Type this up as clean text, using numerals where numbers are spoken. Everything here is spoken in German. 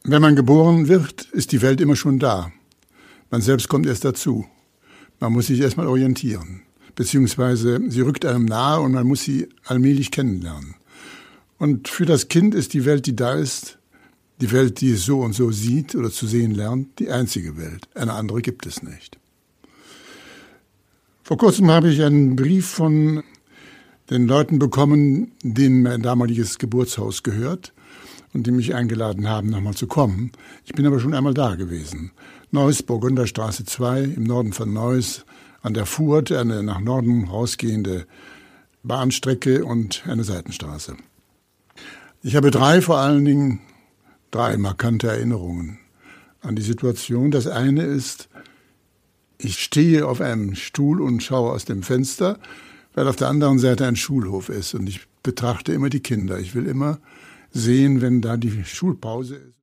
Wenn man geboren wird, ist die Welt immer schon da. Man selbst kommt erst dazu. Man muss sich erstmal orientieren. Beziehungsweise sie rückt einem nahe und man muss sie allmählich kennenlernen. Und für das Kind ist die Welt, die da ist, die Welt, die es so und so sieht oder zu sehen lernt, die einzige Welt. Eine andere gibt es nicht. Vor kurzem habe ich einen Brief von den Leuten bekommen, denen mein damaliges Geburtshaus gehört und die mich eingeladen haben, nochmal zu kommen. Ich bin aber schon einmal da gewesen. Neuss, Burgunderstraße 2, im Norden von Neuss, an der Furt, eine nach Norden rausgehende Bahnstrecke und eine Seitenstraße. Ich habe vor allen Dingen drei markante Erinnerungen an die Situation. Das eine ist, ich stehe auf einem Stuhl und schaue aus dem Fenster, weil auf der anderen Seite ein Schulhof ist und ich betrachte immer die Kinder. Ich will immer sehen, wenn da die Schulpause ist.